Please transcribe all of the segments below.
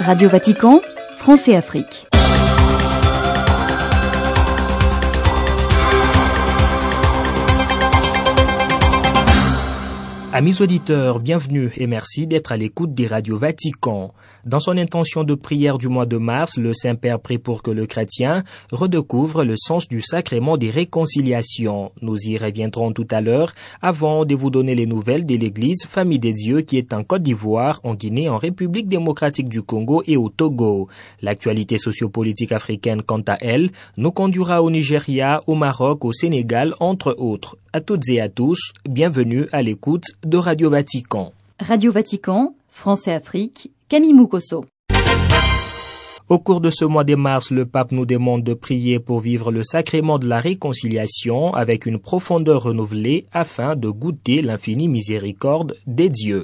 Radio Vatican, France et Afrique. Amis auditeurs, bienvenue et merci d'être à l'écoute des radios Vatican. Dans son intention de prière du mois de mars, le Saint-Père prie pour que le chrétien redécouvre le sens du sacrement des réconciliations. Nous y reviendrons tout à l'heure, avant de vous donner les nouvelles de l'Église Famille des Dieux qui est en Côte d'Ivoire, en Guinée, en République démocratique du Congo et au Togo. L'actualité sociopolitique africaine, quant à elle, nous conduira au Nigeria, au Maroc, au Sénégal, entre autres. À toutes et à tous, bienvenue à l'écoute de Radio Vatican. Radio Vatican, France et Afrique, Camille Moukosso. Au cours de ce mois de mars, le pape nous demande de prier pour vivre le sacrement de la réconciliation avec une profondeur renouvelée afin de goûter l'infinie miséricorde des dieux.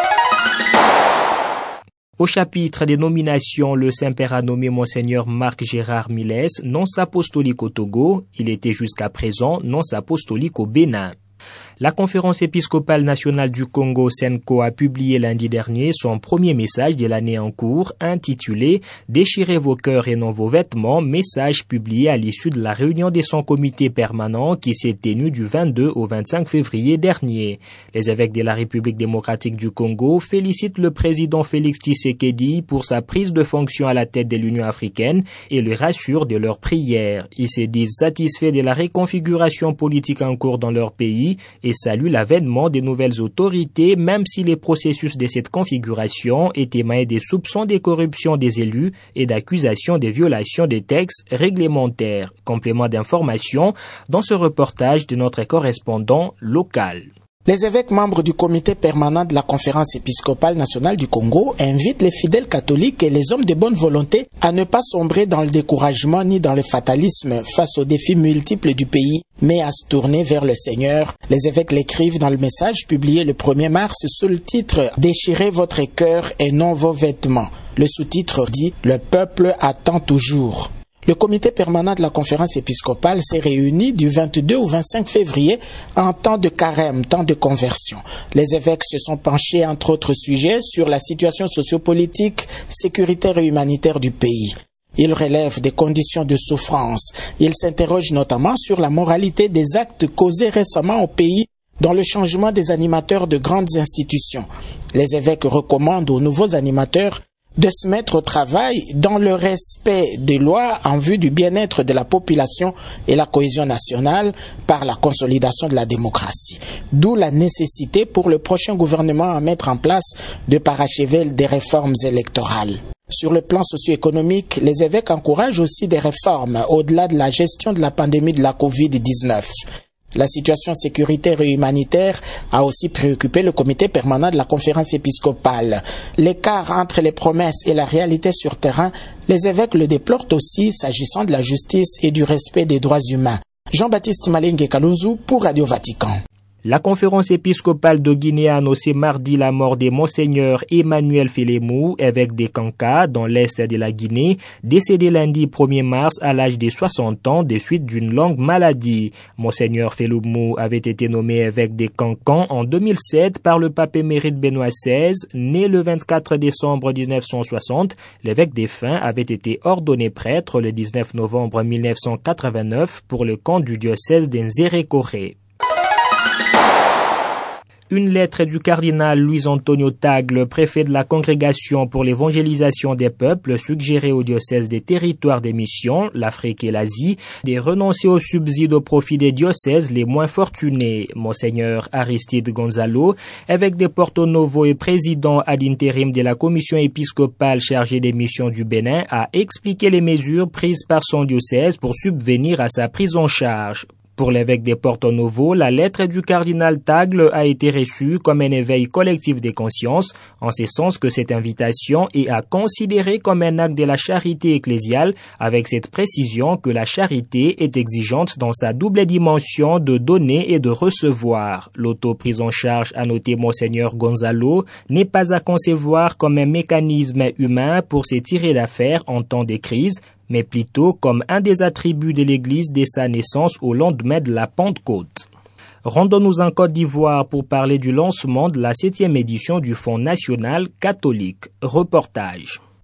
Au chapitre des nominations, le Saint-Père a nommé Monseigneur Marc Gérard Milles, nonce apostolique au Togo. Il était jusqu'à présent nonce apostolique au Bénin. La Conférence épiscopale nationale du Congo, SENCO, a publié lundi dernier son premier message de l'année en cours, intitulé « Déchirez vos cœurs et non vos vêtements », message publié à l'issue de la réunion de son comité permanent qui s'est tenue du 22 au 25 février dernier. Les évêques de la République démocratique du Congo félicitent le président Félix Tshisekedi pour sa prise de fonction à la tête de l'Union africaine et le rassurent de leurs prières. Ils se disent satisfaits de la reconfiguration politique en cours dans leur pays et salue l'avènement des nouvelles autorités, même si les processus de cette configuration étaient émaillés des soupçons de corruption des élus et d'accusations de violations des textes réglementaires. Complément d'information dans ce reportage de notre correspondant local. Les évêques membres du comité permanent de la Conférence épiscopale nationale du Congo invitent les fidèles catholiques et les hommes de bonne volonté à ne pas sombrer dans le découragement ni dans le fatalisme face aux défis multiples du pays, mais à se tourner vers le Seigneur. Les évêques l'écrivent dans le message publié le 1er mars sous le titre « Déchirez votre cœur et non vos vêtements ». Le sous-titre dit « Le peuple attend toujours ». Le comité permanent de la conférence épiscopale s'est réuni du 22 au 25 février en temps de carême, temps de conversion. Les évêques se sont penchés, entre autres sujets, sur la situation sociopolitique, sécuritaire et humanitaire du pays. Ils relèvent des conditions de souffrance. Ils s'interrogent notamment sur la moralité des actes causés récemment au pays dans le changement des animateurs de grandes institutions. Les évêques recommandent aux nouveaux animateurs de se mettre au travail dans le respect des lois en vue du bien-être de la population et la cohésion nationale par la consolidation de la démocratie. D'où la nécessité pour le prochain gouvernement à mettre en place de parachever des réformes électorales. Sur le plan socio-économique, les évêques encouragent aussi des réformes au-delà de la gestion de la pandémie de la Covid-19. La situation sécuritaire et humanitaire a aussi préoccupé le comité permanent de la conférence épiscopale. L'écart entre les promesses et la réalité sur terrain, les évêques le déplorent aussi s'agissant de la justice et du respect des droits humains. Jean-Baptiste Malingue Kalouzu pour Radio Vatican. La conférence épiscopale de Guinée a annoncé mardi la mort de Monseigneur Emmanuel Félémou, évêque de Kanka, dans l'est de la Guinée, décédé lundi 1er mars à l'âge de 60 ans des suites d'une longue maladie. Monseigneur Félémou avait été nommé évêque de Kankan en 2007 par le pape émérite Benoît XVI. Né le 24 décembre 1960, l'évêque défunt avait été ordonné prêtre le 19 novembre 1989 pour le compte du diocèse d'Nzérékoré. Une lettre du cardinal Luis Antonio Tagle, préfet de la Congrégation pour l'évangélisation des peuples, suggérait au diocèse des territoires des missions, l'Afrique et l'Asie, de renoncer aux subsides au profit des diocèses les moins fortunés. Monseigneur Aristide Gonzalo, évêque de Porto Novo et président ad intérim de la commission épiscopale chargée des missions du Bénin, a expliqué les mesures prises par son diocèse pour subvenir à sa prise en charge. Pour l'évêque de Porto Novo, la lettre du cardinal Tagle a été reçue comme un éveil collectif des consciences, en ce sens que cette invitation est à considérer comme un acte de la charité ecclésiale, avec cette précision que la charité est exigeante dans sa double dimension de donner et de recevoir. L'auto-prise en charge, a noté Monseigneur Gonzalo, n'est pas à concevoir comme un mécanisme humain pour se tirer d'affaire en temps de crise, mais plutôt comme un des attributs de l'Église dès sa naissance au lendemain de la Pentecôte. Rendons-nous en Côte d'Ivoire pour parler du lancement de la 7e édition du Fonds national catholique. Reportage.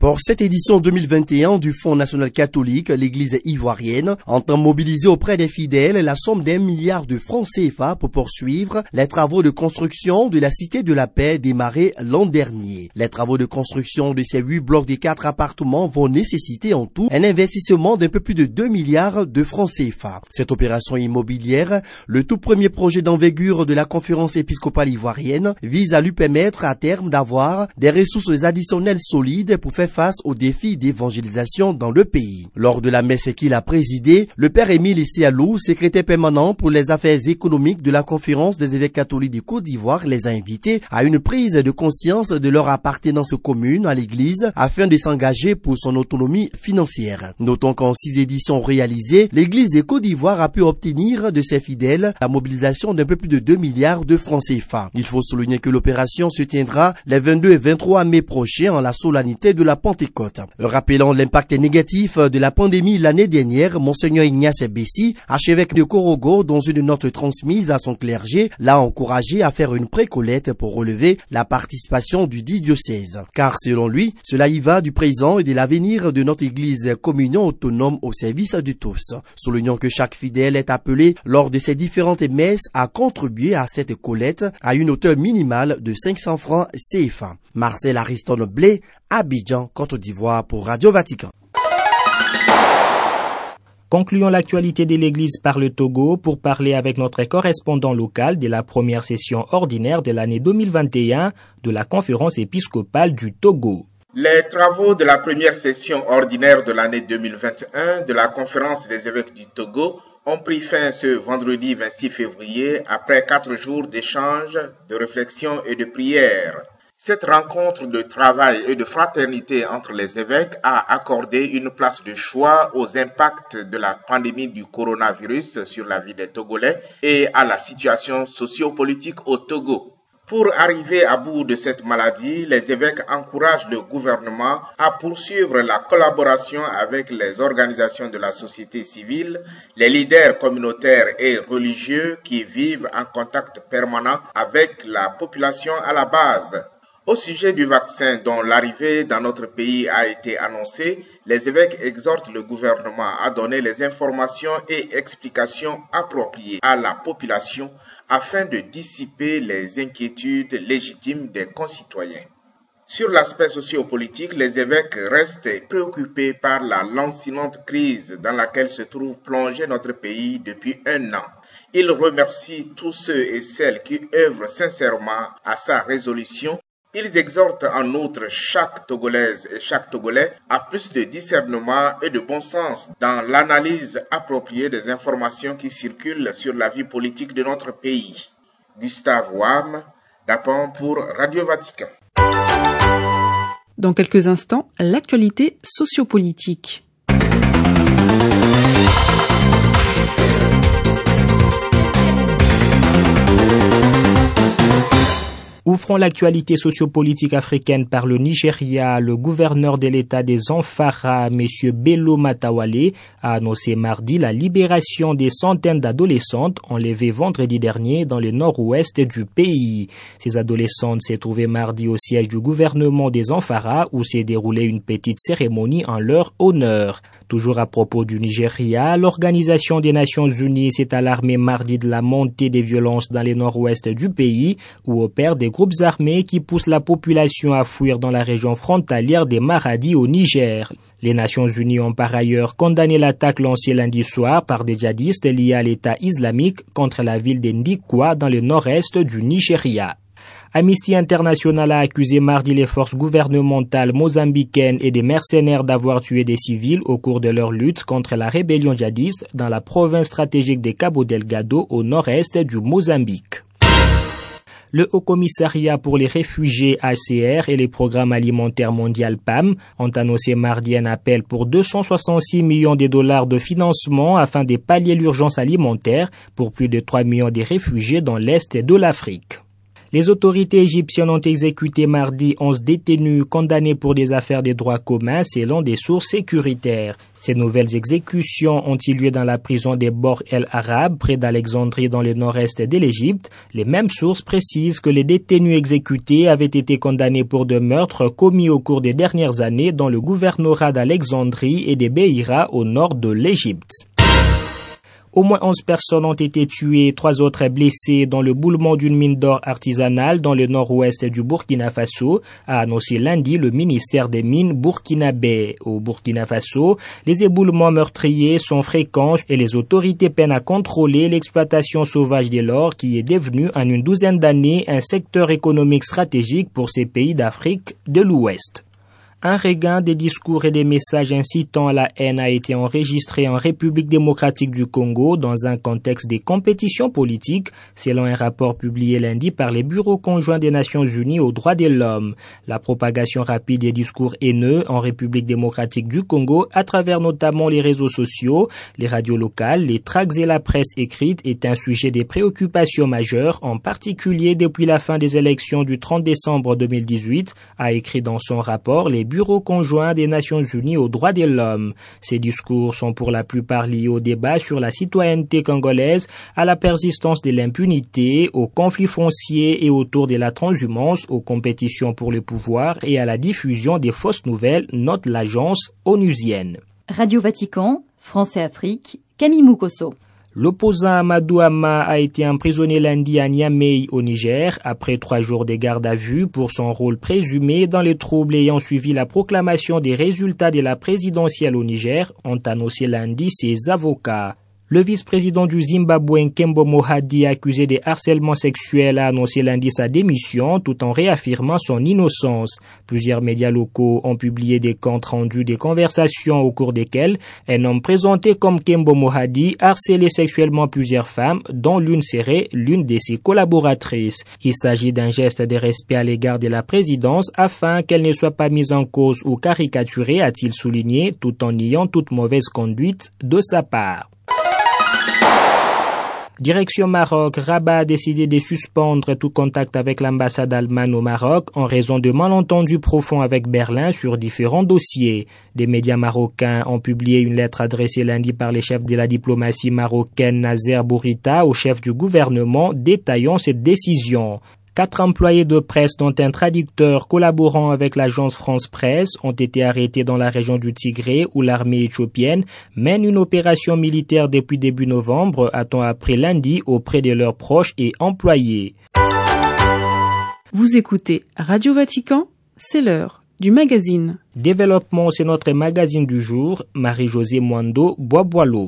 Pour cette édition 2021 du Fonds national catholique, l'Église ivoirienne entend mobiliser auprès des fidèles la somme d'1 milliard de francs CFA pour poursuivre les travaux de construction de la Cité de la Paix démarrés l'an dernier. Les travaux de construction de ces 8 blocs de 4 appartements vont nécessiter en tout un investissement d'un peu plus de 2 milliards de francs CFA. Cette opération immobilière, le tout premier projet d'envergure de la conférence épiscopale ivoirienne, vise à lui permettre à terme d'avoir des ressources additionnelles solides pour faire face aux défis d'évangélisation dans le pays. Lors de la messe qu'il a présidée, le père Émile Essialou, secrétaire permanent pour les affaires économiques de la conférence des évêques catholiques de Côte d'Ivoire, les a invités à une prise de conscience de leur appartenance commune à l'Église afin de s'engager pour son autonomie financière. Notons qu'en 6 éditions réalisées, l'Église de Côte d'Ivoire a pu obtenir de ses fidèles la mobilisation d'un peu plus de 2 milliards de francs CFA. Il faut souligner que l'opération se tiendra les 22 et 23 mai prochains en la solennité de la Pentecôte. Rappelant l'impact négatif de la pandémie l'année dernière, Monseigneur Ignace Bessi, archevêque de Korogo, dans une note transmise à son clergé, l'a encouragé à faire une précollecte pour relever la participation du dit diocèse. Car selon lui, cela y va du présent et de l'avenir de notre Église communion autonome au service de tous. Soulignons que chaque fidèle est appelé lors de ces différentes messes à contribuer à cette collecte à une hauteur minimale de 500 francs CFA. Marcel Ariston Blé, Abidjan, Côte d'Ivoire pour Radio Vatican. Concluons l'actualité de l'Église par le Togo pour parler avec notre correspondant local de la première session ordinaire de l'année 2021 de la conférence épiscopale du Togo. Les travaux de la première session ordinaire de l'année 2021 de la conférence des évêques du Togo ont pris fin ce vendredi 26 février après 4 jours d'échanges, de réflexion et de prières. Cette rencontre de travail et de fraternité entre les évêques a accordé une place de choix aux impacts de la pandémie du coronavirus sur la vie des Togolais et à la situation socio-politique au Togo. Pour arriver à bout de cette maladie, les évêques encouragent le gouvernement à poursuivre la collaboration avec les organisations de la société civile, les leaders communautaires et religieux qui vivent en contact permanent avec la population à la base. Au sujet du vaccin dont l'arrivée dans notre pays a été annoncée, les évêques exhortent le gouvernement à donner les informations et explications appropriées à la population afin de dissiper les inquiétudes légitimes des concitoyens. Sur l'aspect sociopolitique, les évêques restent préoccupés par la lancinante crise dans laquelle se trouve plongé notre pays depuis 1 an. Ils remercient tous ceux et celles qui œuvrent sincèrement à sa résolution. Ils exhortent en outre chaque Togolaise et chaque Togolais à plus de discernement et de bon sens dans l'analyse appropriée des informations qui circulent sur la vie politique de notre pays. Gustave Wam, Dapon pour Radio Vatican. Dans quelques instants, l'actualité sociopolitique. Ouvrons l'actualité sociopolitique africaine par le Nigeria. Le gouverneur de l'État des Zamfara, M. Bello Matawalle, a annoncé mardi la libération des centaines d'adolescentes enlevées vendredi dernier dans le nord-ouest du pays. Ces adolescentes s'est trouvées mardi au siège du gouvernement des Zamfara où s'est déroulée une petite cérémonie en leur honneur. Toujours à propos du Nigeria, l'Organisation des Nations Unies s'est alarmée mardi de la montée des violences dans le nord-ouest du pays où opèrent des groupes armés qui poussent la population à fuir dans la région frontalière des Maradi au Niger. Les Nations Unies ont par ailleurs condamné l'attaque lancée lundi soir par des djihadistes liés à l'État islamique contre la ville de Ndikwa dans le nord-est du Nigeria. Amnesty International a accusé mardi les forces gouvernementales mozambicaines et des mercenaires d'avoir tué des civils au cours de leur lutte contre la rébellion djihadiste dans la province stratégique de Cabo Delgado au nord-est du Mozambique. Le Haut-Commissariat pour les réfugiés HCR et les programmes alimentaires mondial PAM ont annoncé mardi un appel pour 266 millions de dollars de financement afin de pallier l'urgence alimentaire pour plus de 3 millions de réfugiés dans l'Est de l'Afrique. Les autorités égyptiennes ont exécuté mardi 11 détenus condamnés pour des affaires des droits communs selon des sources sécuritaires. Ces nouvelles exécutions ont eu lieu dans la prison des Bor El Arab, près d'Alexandrie dans le nord-est de l'Égypte. Les mêmes sources précisent que les détenus exécutés avaient été condamnés pour de meurtres commis au cours des dernières années dans le gouvernorat d'Alexandrie et des Beira au nord de l'Égypte. Au moins 11 personnes ont été tuées, 3 autres blessées dans l'éboulement d'une mine d'or artisanale dans le nord-ouest du Burkina Faso, a annoncé lundi le ministère des Mines burkinabé. Au Burkina Faso, les éboulements meurtriers sont fréquents et les autorités peinent à contrôler l'exploitation sauvage de l'or qui est devenue en une douzaine d'années un secteur économique stratégique pour ces pays d'Afrique de l'Ouest. Un regain des discours et des messages incitant à la haine a été enregistré en République démocratique du Congo dans un contexte des compétitions politiques, selon un rapport publié lundi par les bureaux conjoints des Nations Unies aux droits de l'homme. La propagation rapide des discours haineux en République démocratique du Congo, à travers notamment les réseaux sociaux, les radios locales, les tracts et la presse écrite, est un sujet des préoccupations majeures, en particulier depuis la fin des élections du 30 décembre 2018, a écrit dans son rapport les bureau conjoint des Nations Unies aux droits de l'homme. Ces discours sont pour la plupart liés au débat sur la citoyenneté congolaise, à la persistance de l'impunité, aux conflits fonciers et autour de la transhumance, aux compétitions pour le pouvoir et à la diffusion des fausses nouvelles, note l'agence onusienne. Radio Vatican, France et Afrique, Camille Mukoso. L'opposant Amadou Ama a été emprisonné lundi à Niamey au Niger après 3 jours de garde à vue pour son rôle présumé dans les troubles ayant suivi la proclamation des résultats de la présidentielle au Niger, ont annoncé lundi ses avocats. Le vice-président du Zimbabwe, Kembo Mohadi, accusé de harcèlement sexuel, a annoncé lundi sa démission tout en réaffirmant son innocence. Plusieurs médias locaux ont publié des comptes rendus des conversations au cours desquelles un homme présenté comme Kembo Mohadi harcelait sexuellement plusieurs femmes, dont l'une serait l'une de ses collaboratrices. Il s'agit d'un geste de respect à l'égard de la présidence afin qu'elle ne soit pas mise en cause ou caricaturée, a-t-il souligné, tout en niant toute mauvaise conduite de sa part. Direction Maroc, Rabat a décidé de suspendre tout contact avec l'ambassade allemande au Maroc en raison de malentendus profonds avec Berlin sur différents dossiers. Des médias marocains ont publié une lettre adressée lundi par les chefs de la diplomatie marocaine Nazer Bourita au chef du gouvernement détaillant cette décision. 4 employés de presse, dont un traducteur collaborant avec l'agence France Presse, ont été arrêtés dans la région du Tigré où l'armée éthiopienne mène une opération militaire depuis début novembre, a-t-on appris lundi auprès de leurs proches et employés. Vous écoutez Radio Vatican, c'est l'heure du magazine. Développement, c'est notre magazine du jour. Marie-Josée Mwando Boisboileau.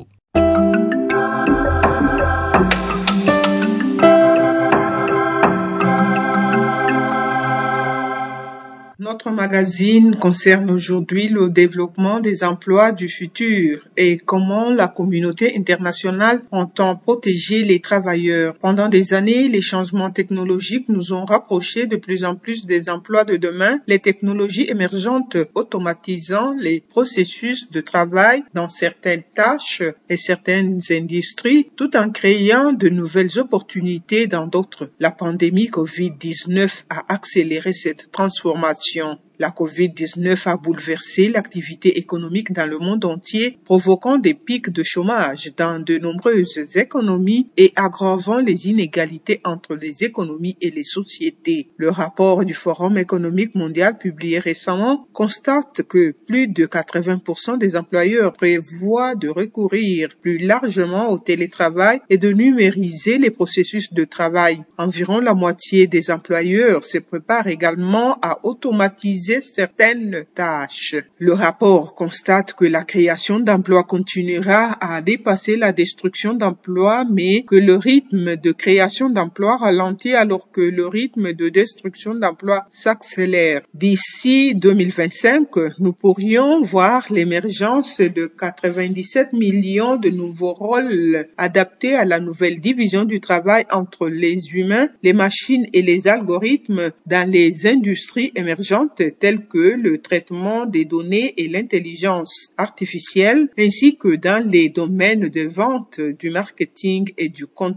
Notre magazine concerne aujourd'hui le développement des emplois du futur et comment la communauté internationale entend protéger les travailleurs. Pendant des années, les changements technologiques nous ont rapprochés de plus en plus des emplois de demain, les technologies émergentes automatisant les processus de travail dans certaines tâches et certaines industries, tout en créant de nouvelles opportunités dans d'autres. La pandémie Covid-19 a accéléré cette transformation. La Covid-19 a bouleversé l'activité économique dans le monde entier, provoquant des pics de chômage dans de nombreuses économies et aggravant les inégalités entre les économies et les sociétés. Le rapport du Forum économique mondial publié récemment constate que plus de 80% des employeurs prévoient de recourir plus largement au télétravail et de numériser les processus de travail. Environ la moitié des employeurs se préparent également à automatiser certaines tâches. Le rapport constate que la création d'emplois continuera à dépasser la destruction d'emplois, mais que le rythme de création d'emplois ralentit alors que le rythme de destruction d'emplois s'accélère. D'ici 2025, nous pourrions voir l'émergence de 97 millions de nouveaux rôles adaptés à la nouvelle division du travail entre les humains, les machines et les algorithmes dans les industries émergentes tels que le traitement des données et l'intelligence artificielle, ainsi que dans les domaines de vente, du marketing et du contenu.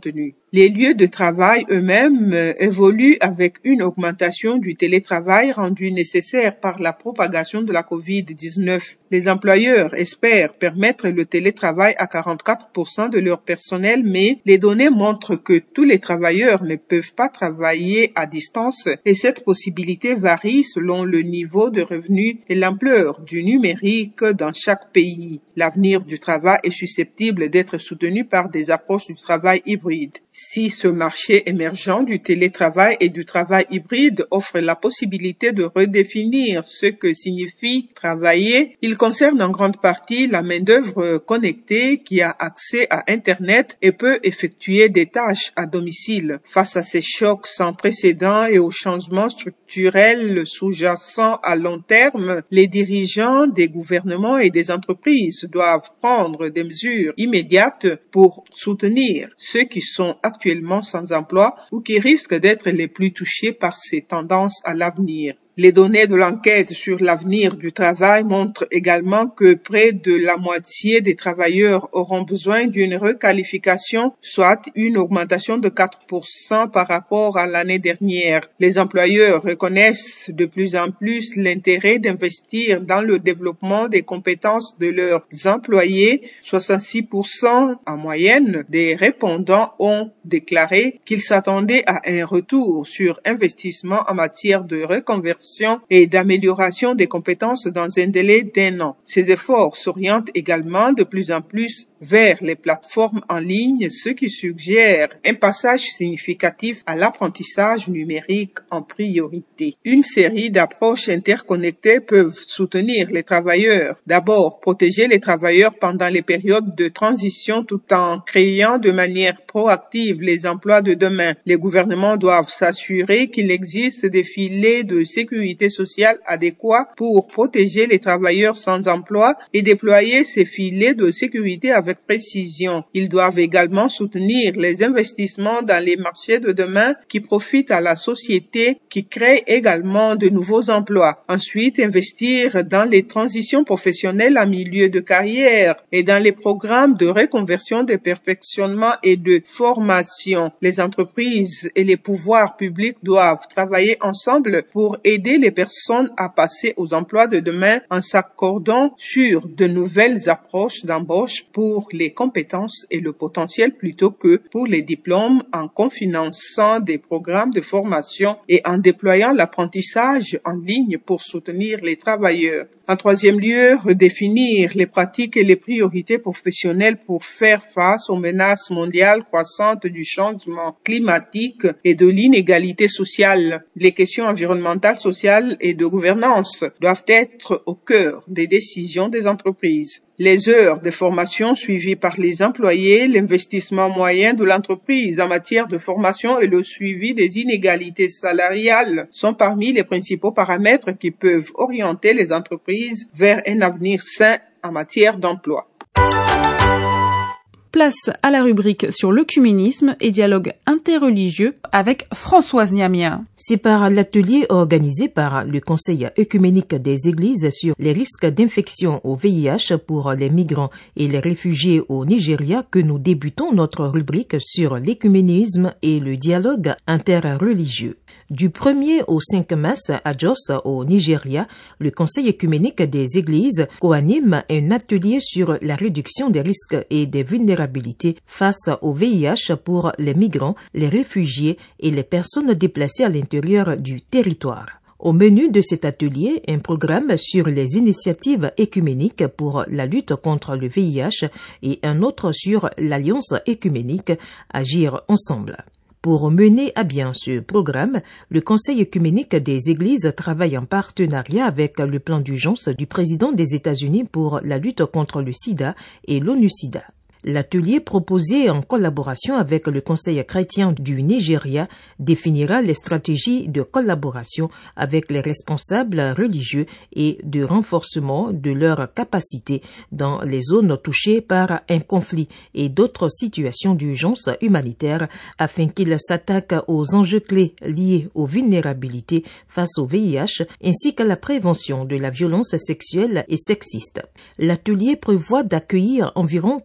Les lieux de travail eux-mêmes évoluent avec une augmentation du télétravail rendue nécessaire par la propagation de la COVID-19. Les employeurs espèrent permettre le télétravail à 44% de leur personnel, mais les données montrent que tous les travailleurs ne peuvent pas travailler à distance et cette possibilité varie selon le niveau de revenus et l'ampleur du numérique dans chaque pays. L'avenir du travail est susceptible d'être soutenu par des approches du travail hybride. Si ce marché émergent du télétravail et du travail hybride offre la possibilité de redéfinir ce que signifie travailler, il concerne en grande partie la main-d'œuvre connectée qui a accès à Internet et peut effectuer des tâches à domicile. Face à ces chocs sans précédent et aux changements structurels sous-jacents à long terme, les dirigeants des gouvernements et des entreprises doivent prendre des mesures immédiates pour soutenir ceux qui sont actuellement sans emploi ou qui risquent d'être les plus touchés par ces tendances à l'avenir. Les données de l'enquête sur l'avenir du travail montrent également que près de la moitié des travailleurs auront besoin d'une requalification, soit une augmentation de 4% par rapport à l'année dernière. Les employeurs reconnaissent de plus en plus l'intérêt d'investir dans le développement des compétences de leurs employés. 66% en moyenne des répondants ont déclaré qu'ils s'attendaient à un retour sur investissement en matière de reconversion et d'amélioration des compétences dans un délai d'1 an. Ces efforts s'orientent également de plus en plus vers les plateformes en ligne, ce qui suggère un passage significatif à l'apprentissage numérique en priorité. Une série d'approches interconnectées peuvent soutenir les travailleurs. D'abord, protéger les travailleurs pendant les périodes de transition tout en créant de manière proactive les emplois de demain. Les gouvernements doivent s'assurer qu'il existe des filets de sécurité sociale adéquats pour protéger les travailleurs sans emploi et déployer ces filets de sécurité avec précision. Ils doivent également soutenir les investissements dans les marchés de demain qui profitent à la société, qui créent également de nouveaux emplois. Ensuite, investir dans les transitions professionnelles en milieu de carrière et dans les programmes de reconversion, de perfectionnement et de formation. Les entreprises et les pouvoirs publics doivent travailler ensemble pour aider les personnes à passer aux emplois de demain en s'accordant sur de nouvelles approches d'embauche pour les compétences et le potentiel plutôt que pour les diplômes, en cofinançant des programmes de formation et en déployant l'apprentissage en ligne pour soutenir les travailleurs. En troisième lieu, redéfinir les pratiques et les priorités professionnelles pour faire face aux menaces mondiales croissantes du changement climatique et de l'inégalité sociale. Les questions environnementales, sociales et de gouvernance doivent être au cœur des décisions des entreprises. Les heures de formation suivies par les employés, l'investissement moyen de l'entreprise en matière de formation et le suivi des inégalités salariales sont parmi les principaux paramètres qui peuvent orienter les entreprises vers un avenir sain en matière d'emploi. Place à la rubrique sur l'œcuménisme et dialogue interreligieux avec Françoise Niamia. C'est par l'atelier organisé par le Conseil œcuménique des Églises sur les risques d'infection au VIH pour les migrants et les réfugiés au Nigeria que nous débutons notre rubrique sur l'œcuménisme et le dialogue interreligieux. Du 1er au 5 mars à Jos, au Nigeria, le Conseil œcuménique des Églises coanime un atelier sur la réduction des risques et des vulnérabilités face au VIH pour les migrants, les réfugiés et les personnes déplacées à l'intérieur du territoire. Au menu de cet atelier, un programme sur les initiatives œcuméniques pour la lutte contre le VIH et un autre sur l'Alliance œcuménique Agir ensemble. Pour mener à bien ce programme, le Conseil œcuménique des Églises travaille en partenariat avec le plan d'urgence du président des États-Unis pour la lutte contre le sida et l'ONU-SIDA. L'atelier proposé en collaboration avec le Conseil chrétien du Nigeria définira les stratégies de collaboration avec les responsables religieux et de renforcement de leurs capacités dans les zones touchées par un conflit et d'autres situations d'urgence humanitaire afin qu'ils s'attaquent aux enjeux clés liés aux vulnérabilités face au VIH ainsi qu'à la prévention de la violence sexuelle et sexiste. L'atelier prévoit d'accueillir environ 40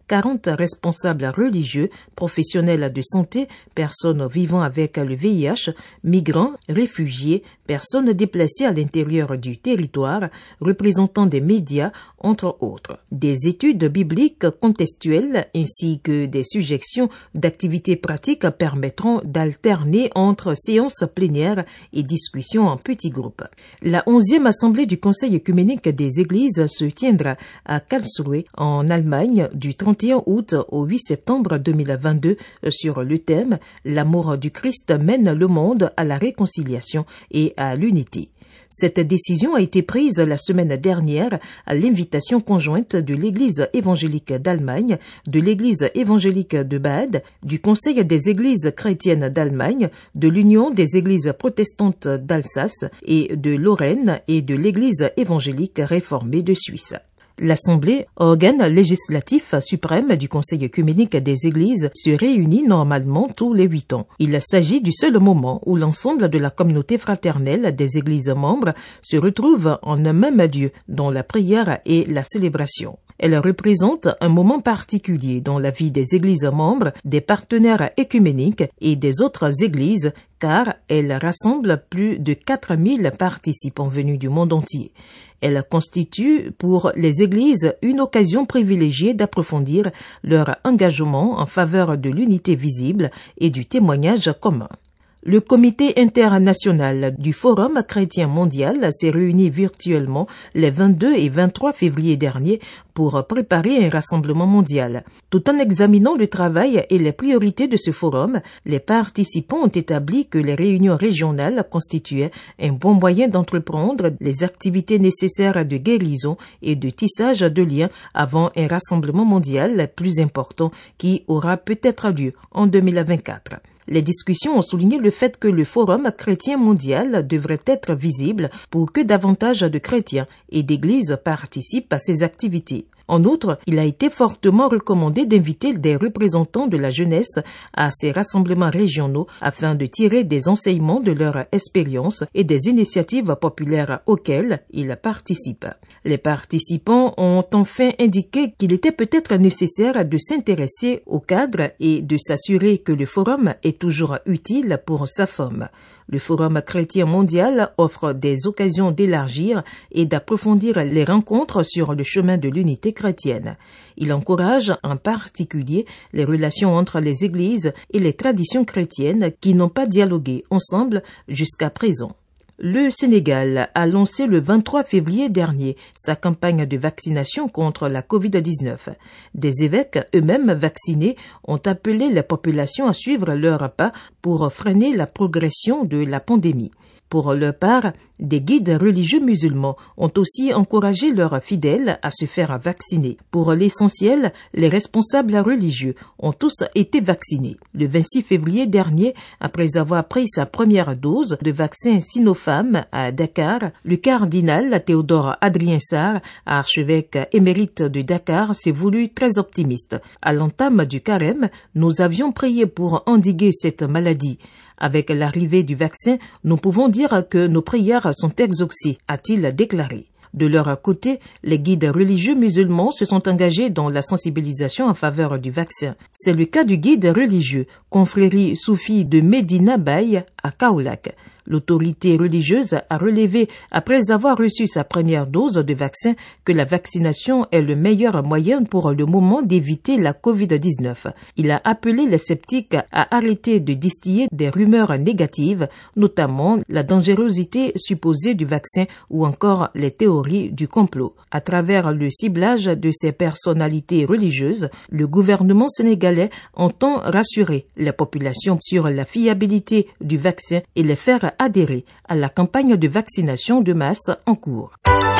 responsables religieux, professionnels de santé, personnes vivant avec le VIH, migrants, réfugiés, personnes déplacées à l'intérieur du territoire, représentants des médias, entre autres. Des études bibliques contextuelles ainsi que des suggestions d'activités pratiques permettront d'alterner entre séances plénières et discussions en petits groupes. La 11e assemblée du Conseil œcuménique des Églises se tiendra à Karlsruhe, en Allemagne, du 31 août au 8 septembre 2022 sur le thème « L'amour du Christ mène le monde à la réconciliation et à l'unité ». Cette décision a été prise la semaine dernière à l'invitation conjointe de l'Église évangélique d'Allemagne, de l'Église évangélique de Bade, du Conseil des Églises chrétiennes d'Allemagne, de l'Union des Églises protestantes d'Alsace et de Lorraine et de l'Église évangélique réformée de Suisse. L'Assemblée, organe législatif suprême du Conseil œcuménique des Églises, se réunit normalement tous les 8 ans. Il s'agit du seul moment où l'ensemble de la communauté fraternelle des Églises membres se retrouve en un même lieu, dans la prière et la célébration. Elle représente un moment particulier dans la vie des églises membres, des partenaires œcuméniques et des autres églises, car elle rassemble plus de 4000 participants venus du monde entier. Elle constitue pour les églises une occasion privilégiée d'approfondir leur engagement en faveur de l'unité visible et du témoignage commun. Le comité international du Forum chrétien mondial s'est réuni virtuellement les 22 et 23 février dernier pour préparer un rassemblement mondial. Tout en examinant le travail et les priorités de ce forum, les participants ont établi que les réunions régionales constituaient un bon moyen d'entreprendre les activités nécessaires de guérison et de tissage de liens avant un rassemblement mondial plus important qui aura peut-être lieu en 2024. Les discussions ont souligné le fait que le Forum chrétien mondial devrait être visible pour que davantage de chrétiens et d'églises participent à ces activités. En outre, il a été fortement recommandé d'inviter des représentants de la jeunesse à ces rassemblements régionaux afin de tirer des enseignements de leur expérience et des initiatives populaires auxquelles ils participent. Les participants ont enfin indiqué qu'il était peut-être nécessaire de s'intéresser au cadre et de s'assurer que le forum est toujours utile pour sa forme. Le Forum chrétien mondial offre des occasions d'élargir et d'approfondir les rencontres sur le chemin de l'unité chrétienne. Il encourage en particulier les relations entre les églises et les traditions chrétiennes qui n'ont pas dialogué ensemble jusqu'à présent. Le Sénégal a lancé le 23 février dernier sa campagne de vaccination contre la COVID-19. Des évêques eux-mêmes vaccinés ont appelé la population à suivre leur pas pour freiner la progression de la pandémie. Pour leur part, des guides religieux musulmans ont aussi encouragé leurs fidèles à se faire vacciner. Pour l'essentiel, les responsables religieux ont tous été vaccinés. Le 26 février dernier, après avoir pris sa première dose de vaccin Sinopharm à Dakar, le cardinal Théodore Adrien Sarr, archevêque émérite de Dakar, s'est voulu très optimiste. À l'entame du carême, nous avions prié pour endiguer cette maladie. Avec l'arrivée du vaccin, nous pouvons dire que nos prières sont exaucées, a-t-il déclaré. De leur côté, les guides religieux musulmans se sont engagés dans la sensibilisation en faveur du vaccin. C'est le cas du guide religieux, confrérie soufie de Medina Baye à Kaolack. L'autorité religieuse a relevé, après avoir reçu sa première dose de vaccin, que la vaccination est le meilleur moyen pour le moment d'éviter la COVID-19. Il a appelé les sceptiques à arrêter de distiller des rumeurs négatives, notamment la dangerosité supposée du vaccin ou encore les théories du complot. À travers le ciblage de ces personnalités religieuses, le gouvernement sénégalais entend rassurer la population sur la fiabilité du vaccin et les faire adhérer à la campagne de vaccination de masse en cours.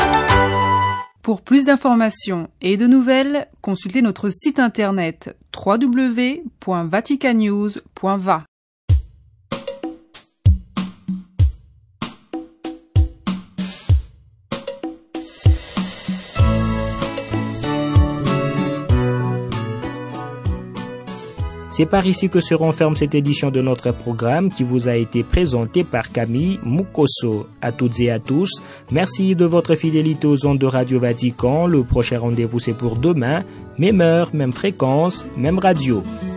Pour plus d'informations et de nouvelles, consultez notre site internet www.vaticannews.va. C'est par ici que se renferme cette édition de notre programme qui vous a été présentée par Camille Mukoso. À toutes et à tous, merci de votre fidélité aux ondes de Radio Vatican. Le prochain rendez-vous c'est pour demain, même heure, même fréquence, même radio.